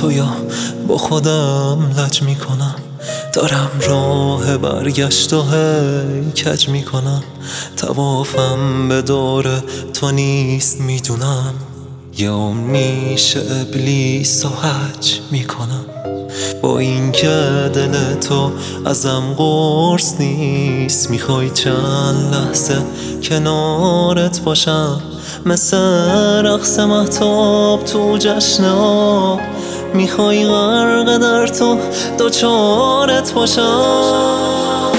تو یا با خودم لج میکنم، دارم راه برگشت و هی کج میکنم. طوافم به دور تو نیست میدونم، یه عمر میشه ابلیس و حج میکنم. با اینکه دل تو ازم قرص نیست، میخوای چند لحظه کنارت باشم، مثل رقص مهتاب تو جشن آب. میخوای غرق در تو دوچارت باشم.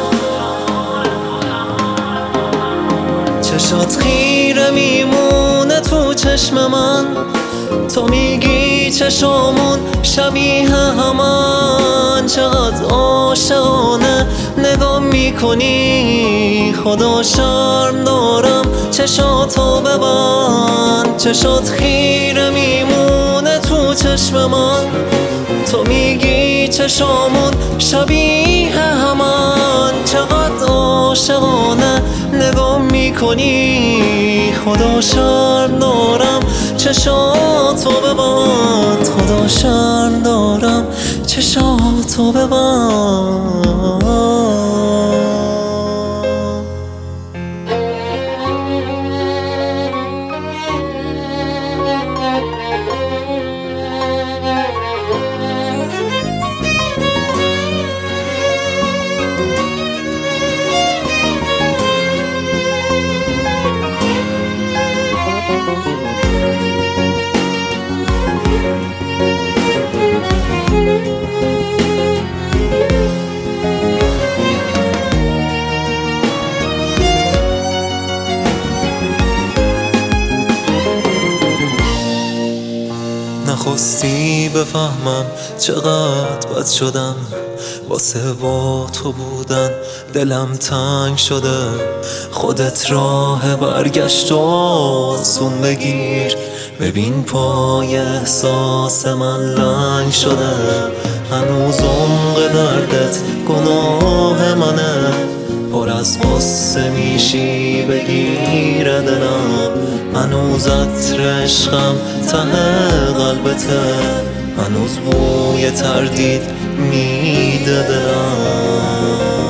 چشات خیره میمونه تو چشم من، تو میگی چشامون شبیه همان. چقدر عاشقانه نگاه میکنی، خدا شرم دارم چشاتو ببند. چشات خیره میمونه تو چشم من، تو میگی چشامون شبیه همان. چقدر عاشقانه نگاه میکنی، خدا شرم دارم چشاتو ببند. خدا شرم دارم چشاتو ببند. نخواستی بفهمم چقدر بد شدم، واسه با تو بودن دلم تنگ شده. خودت راه برگشت و آسون بگیر، ببین پای احساس من لنگ شده. هنوز عمق دردت گناه منه، پر از قصه میشی بگیره دلم. هنوز عطر عشقم ته قلبته، هنوز بوی تردید میده دلم.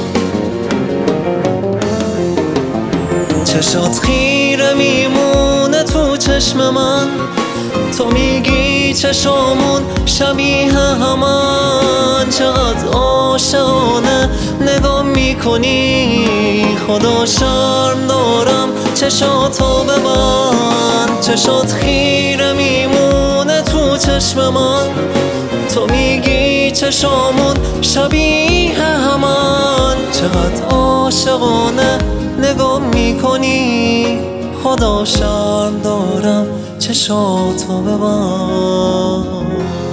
چشات خیره میمونه تو چشم من، تو میگی چشامون شبیه همان. چقدر عاشقانه نگاه میکنی، خدا شرم دارم چشاتو ببند. چشات خیره میمونه تو چشم من، تو میگی چشامون شبیه همان. چقدر عاشقانه نگاه میکنی، خدا شرم دارم چشاتو ببند.